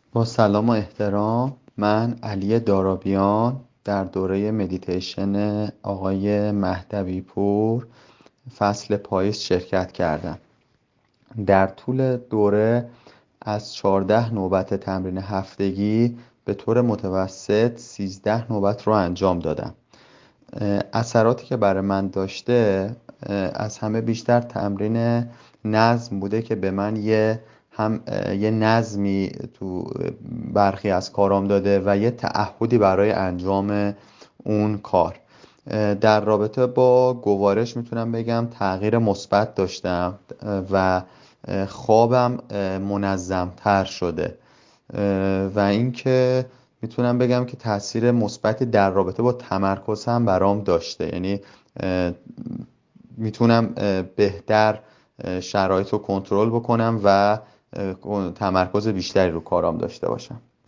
با سلام و احترام، من علی دارابیان در دوره مدیتیشن آقای مهدوی پور فصل پاییز شرکت کردم. در طول دوره از 14 نوبت تمرین هفتگی به طور متوسط 13 نوبت رو انجام دادم. اثراتی که برای من داشته از همه بیشتر تمرین نظم بوده که به من یه نظمی تو برخی از کارام داده و یه تعهدی برای انجام اون کار. در رابطه با گوارش میتونم بگم تغییر مثبت داشتم و خوابم منظمتر شده و اینکه میتونم بگم که تاثیر مثبتی در رابطه با تمرکز هم برام داشته. یعنی میتونم بهتر شرایط رو کنترل بکنم و تمرکز بیشتری رو کارام داشته باشم.